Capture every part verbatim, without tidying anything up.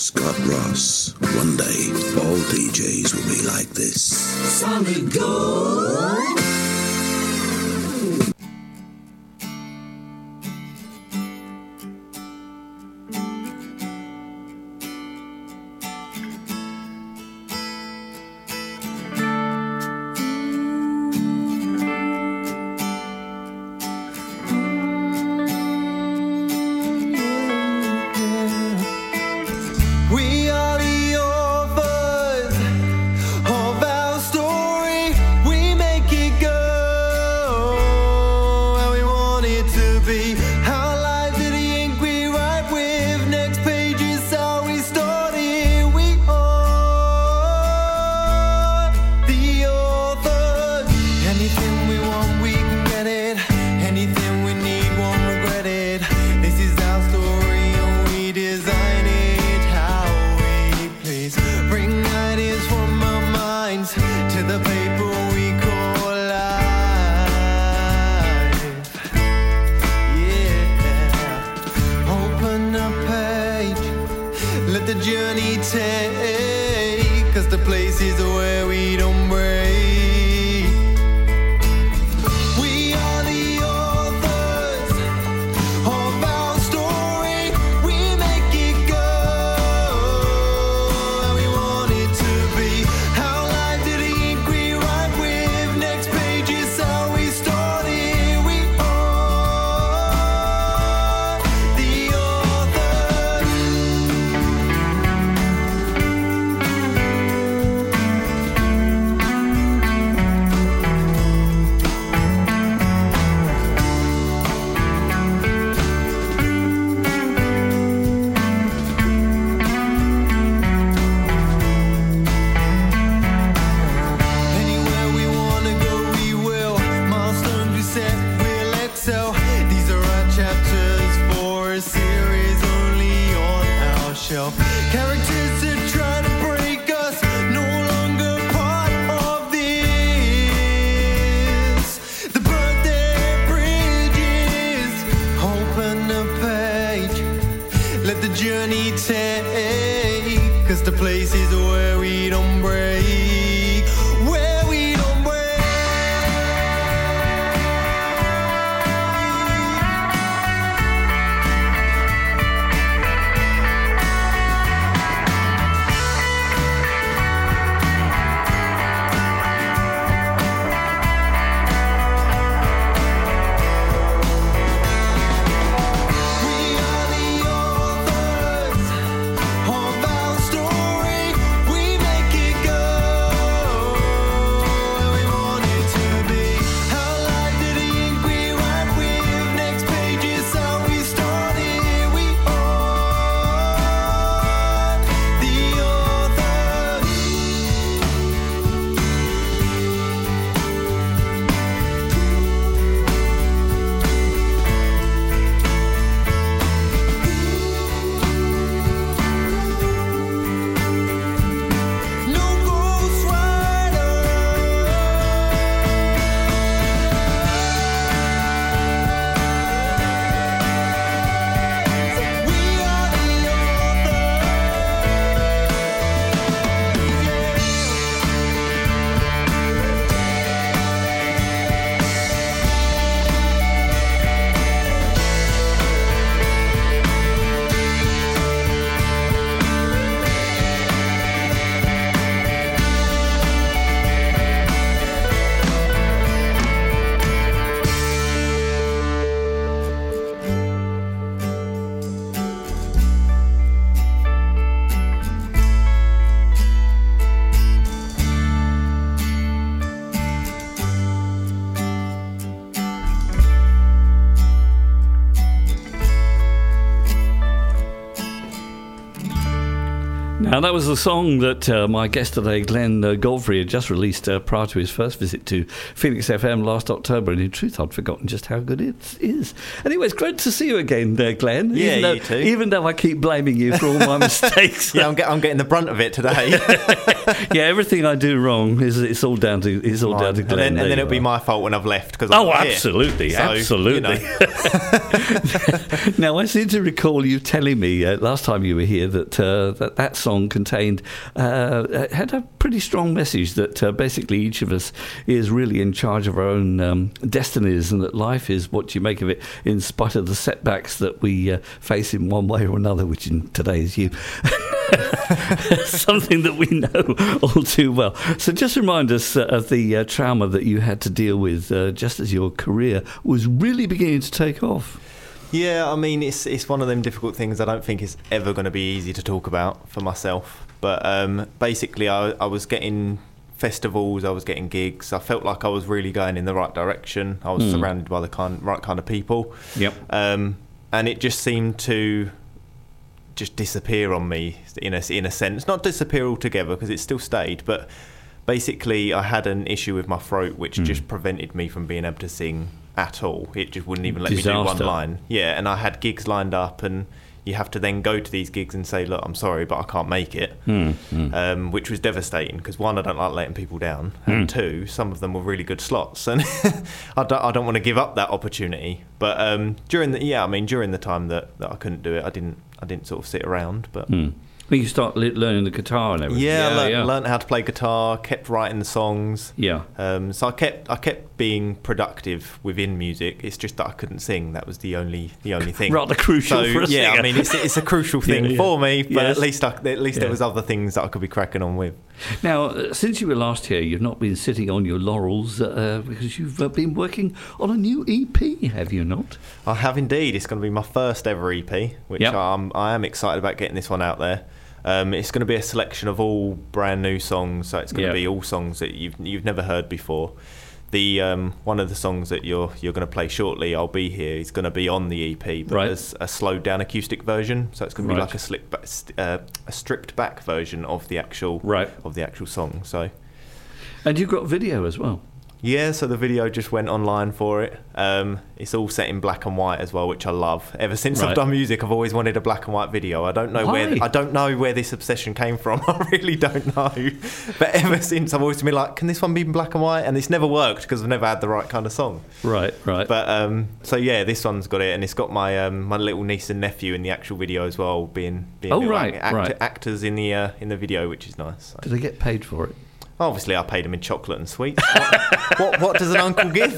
Scott Ross. One day, all D Js will be like this. Solid Gold. Story, we make it go. Now, that was the song that uh, my guest today, Glenn uh, Godfrey, had just released uh, prior to his first visit to Phoenix F M last October, and in truth, I'd forgotten just how good it is. Anyway, it's great to see you again, uh, Glenn. Yeah, even though, you too. Even though I keep blaming you for all my mistakes. Yeah, I'm, get, I'm getting the brunt of it today. Yeah, everything I do wrong is it's all down to it's all down to Glenn. And then, and then it'll be are. my fault when I've left. Cause Oh, I'm absolutely, here. So, absolutely. You know. Now, I seem to recall you telling me uh, last time you were here that uh, that, that song contained uh, had a pretty strong message that uh, basically each of us is really in charge of our own um, destinies, and that life is what you make of it in spite of the setbacks that we uh, face in one way or another, which in today is you. Something that we know all too well. So just remind us uh, of the uh, trauma that you had to deal with uh, just as your career was really beginning to take off. Yeah, I mean, it's it's one of them difficult things I don't think is ever going to be easy to talk about for myself. But um, basically, I, I was getting festivals, I was getting gigs. I felt like I was really going in the right direction. I was mm. surrounded by the kind, right kind of people. Yep. Um, and it just seemed to just disappear on me in a, in a sense. Not disappear altogether, because it still stayed, but basically I had an issue with my throat which mm. just prevented me from being able to sing at all. It just wouldn't even let Disaster. me do one line. Yeah, and I had gigs lined up, and you have to then go to these gigs and say, look, I'm sorry, but I can't make it, mm. Mm. Um, which was devastating, because one, I don't like letting people down, and mm. two, some of them were really good slots, and I don't, I don't want to give up that opportunity. But um, during the yeah, I mean during the time that, that I couldn't do it, I didn't I didn't sort of sit around, but. Mm. Well, you start le- learning the guitar and everything. Yeah, yeah, I learned, yeah. learned how to play guitar, kept writing the songs. Yeah. Um, so I kept I kept being productive within music. It's just that I couldn't sing. That was the only the only thing. Rather crucial so, for a yeah, singer. I mean it's it's a crucial thing yeah, yeah. for me, but Yes. at least I, at least Yeah. there was other things that I could be cracking on with. Now, uh, since you were last here, you've not been sitting on your laurels uh, because you've uh, been working on a new E P, have you not? I have indeed. It's going to be my first ever E P, which Yep. I'm, I am excited about getting this one out there. Um, it's going to be a selection of all brand new songs, so it's going Yep. to be all songs that you've you've never heard before. The um, one of the songs that you're you're going to play shortly, "I'll Be Here," is going to be on the E P, but Right. there's a slowed down acoustic version, so it's going to be Right. like a slick, ba- st- uh, a stripped back version of the actual Right. of the actual song. So. And you've got video as well. Yeah, so the video just went online for it. Um, it's all set in black and white as well, which I love. Ever since Right. I've done music, I've always wanted a black and white video. I don't know Why? where I don't know where this obsession came from. I really don't know. But ever since, I've always been like, can this one be in black and white? And it's never worked because I've never had the right kind of song. Right, right. But um, so yeah, this one's got it, and it's got my um, my little niece and nephew in the actual video as well, being, being Oh, little right, act- right. actors in the uh, in the video, which is nice. So. Do they get paid for it? Obviously, I paid them in chocolate and sweets. What, what, what does an uncle give?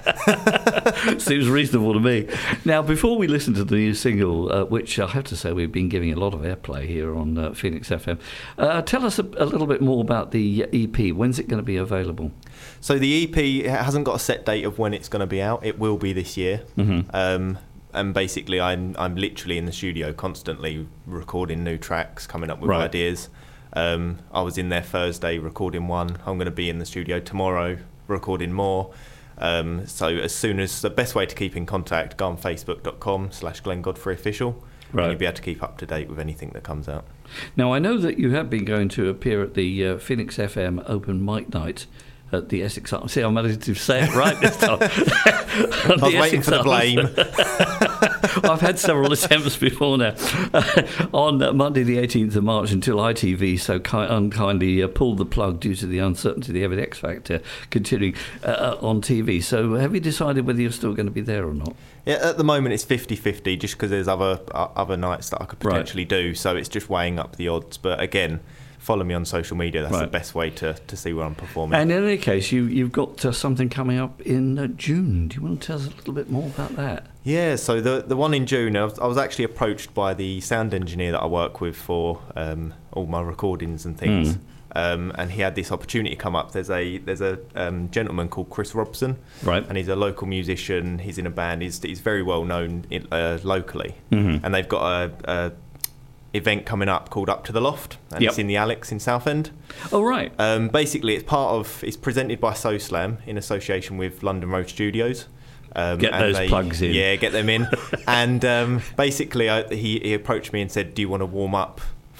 Seems reasonable to me. Now, before we listen to the new single, uh, which I have to say we've been giving a lot of airplay here on uh, Phoenix F M, uh, tell us a, a little bit more about the E P. When's it going to be available? So the E P hasn't got a set date of when it's going to be out. It will be this year. Mm-hmm. Um, and basically, I'm I'm literally in the studio constantly recording new tracks, coming up with Right. ideas. Um, I was in there Thursday recording one. I'm going to be in the studio tomorrow recording more. Um, so as soon as the best way to keep in contact, go on facebook.com slash Glenn Godfrey official. Right. And you'll be able to keep up to date with anything that comes out. Now, I know that you have been going to appear at the uh, Phoenix F M Open Mic Night at the Essex Arms. See, I managed to say it right this time. I was waiting for the blame. I've had several attempts before now. Uh, on uh, Monday the eighteenth of March, until I T V so ki- unkindly uh, pulled the plug due to the uncertainty of the Every X Factor continuing uh, on T V. So have you decided whether you're still going to be there or not? Yeah, at the moment it's fifty-fifty, just because there's other uh, other nights that I could potentially Right. do, so it's just weighing up the odds. But again, follow me on social media. That's Right. the best way to, to see where I'm performing. And in any case, you, you've got uh, something coming up in uh, June. Do you want to tell us a little bit more about that? Yeah, so the the one in June, I was, I was actually approached by the sound engineer that I work with for um, all my recordings and things. Mm. Um, and he had this opportunity come up. There's a there's a um, gentleman called Chris Robson, Right. and he's a local musician. He's in a band. He's he's very well known in, uh, locally, Mhm. and they've got a, a event coming up called Up to the Loft, and Yep. it's in the Alex in Southend. Oh, right. Um, basically, it's part of it's presented by SoSlam in association with London Road Studios. Um, Get and those plugs in. Yeah, get them in. And um, basically, I, he, he approached me and said, "Do you want to warm up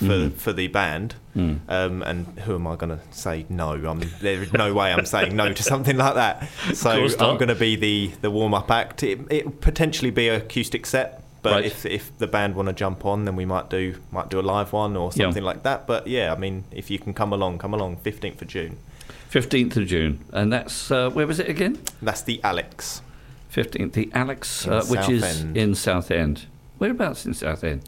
for, Mm. for the band. Mm. Um, and who am I going to say no? I'm, there is no way I'm saying no to something like that. So course not. I'm going to be the, the warm-up act. It, it potentially be an acoustic set, but Right. if if the band want to jump on, then we might do might do a live one or Yeah. something like that. But yeah, I mean, if you can come along, come along. fifteenth of June. fifteenth of June. And that's, uh, where was it again? That's the Alex. fifteenth, the Alex, In uh, which is Southend. in Southend. Whereabouts in Southend?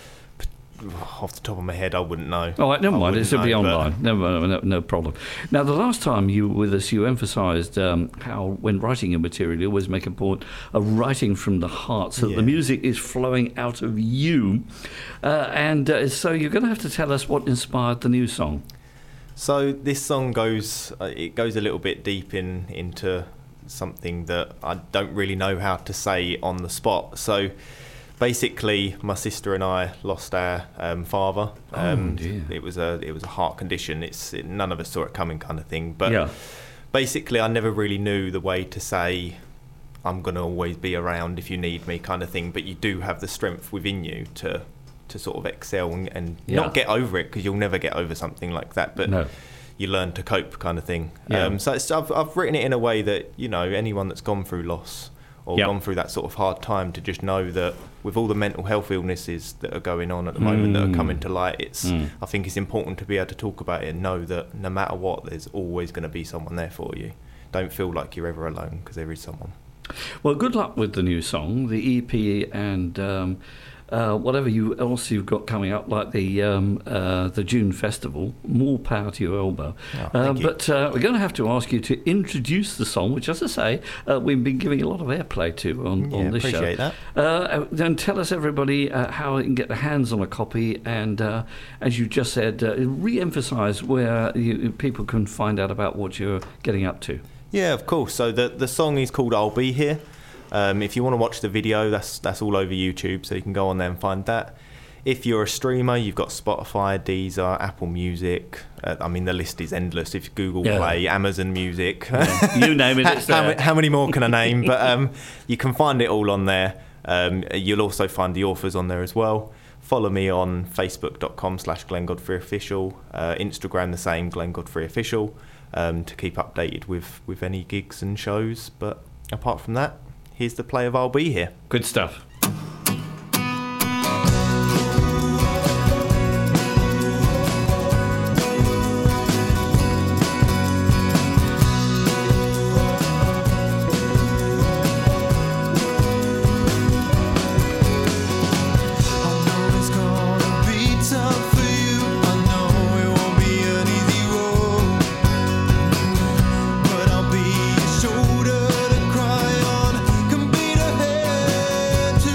Off the top of my head, I wouldn't know. All right, never I mind. wouldn't It'll be know, but- online. No, no, no, no problem. Now, the last time you were with us, you emphasised um, how, when writing your material, you always make a point of writing from the heart, so that the Yeah. music is flowing out of you. Uh, and uh, so you're going to have to tell us what inspired the new song. So this song goes, uh, it goes a little bit deep in into something that I don't really know how to say on the spot. So basically, my sister and I lost our um, father. Um, Oh, dear. It was a it was a heart condition. It's it, none of us saw it coming, kind of thing. But Yeah. basically, I never really knew the way to say I'm gonna always be around if you need me, kind of thing. But you do have the strength within you to to sort of excel and, and Yeah. not get over it, because you'll never get over something like that. But No. you learn to cope, kind of thing. Yeah. Um, so it's, I've, I've written it in a way that, you know, anyone that's gone through loss or Yeah. gone through that sort of hard time, to just know that with all the mental health illnesses that are going on at the moment that are Mm. coming to light, it's Mm. I think it's important to be able to talk about it and know that no matter what, there's always going to be someone there for you. Don't feel like you're ever alone, because there is someone. Well, good luck with the new song, the E P, and um, uh, whatever you else you've got coming up, like the um, uh, the June festival. More power to your elbow. Oh, uh, thank you. but uh, we're going to have to ask you to introduce the song, which, as I say, uh, we've been giving a lot of airplay to on, Yeah, on this appreciate show. that. Uh, then tell us, everybody, uh, how they can get their hands on a copy, and uh, as you just said, uh, re-emphasise where you, people can find out about what you're getting up to. Yeah, of course. So the the song is called "I'll Be Here." Um, if you want to watch the video, that's that's all over YouTube, so you can go on there and find that. If you're a streamer, you've got Spotify, Deezer, Apple Music. Uh, I mean, the list is endless. If you Google Yeah. Play, Amazon Music, Yeah. You name it, it's how, there. ma- how many more can I name? But um, you can find it all on there. Um, you'll also find the authors on there as well. Follow me on facebook.com slash Glenn Godfrey Official, uh, Instagram the same, Glenn Godfrey Official, um, to keep updated with, with any gigs and shows. But apart from that, here's the play of I'll Be Here. Good stuff. Shoulder to cry on, can be the head to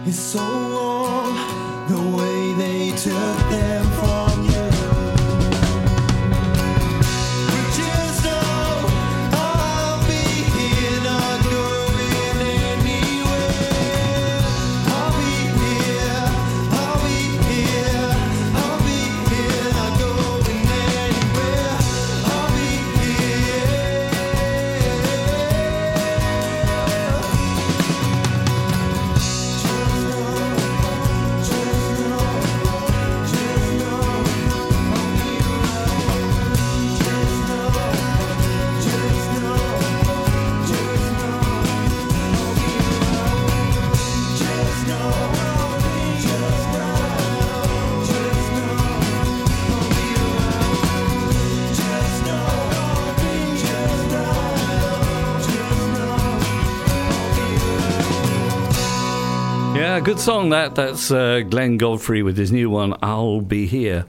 is so warm, the way they took them from you. But just know I'll be here, not going anywhere. I'll be here, I'll be here, I'll be here, not going anywhere. I'll be here. Yeah, good song that. That's uh, Glenn Godfrey with his new one, I'll Be Here.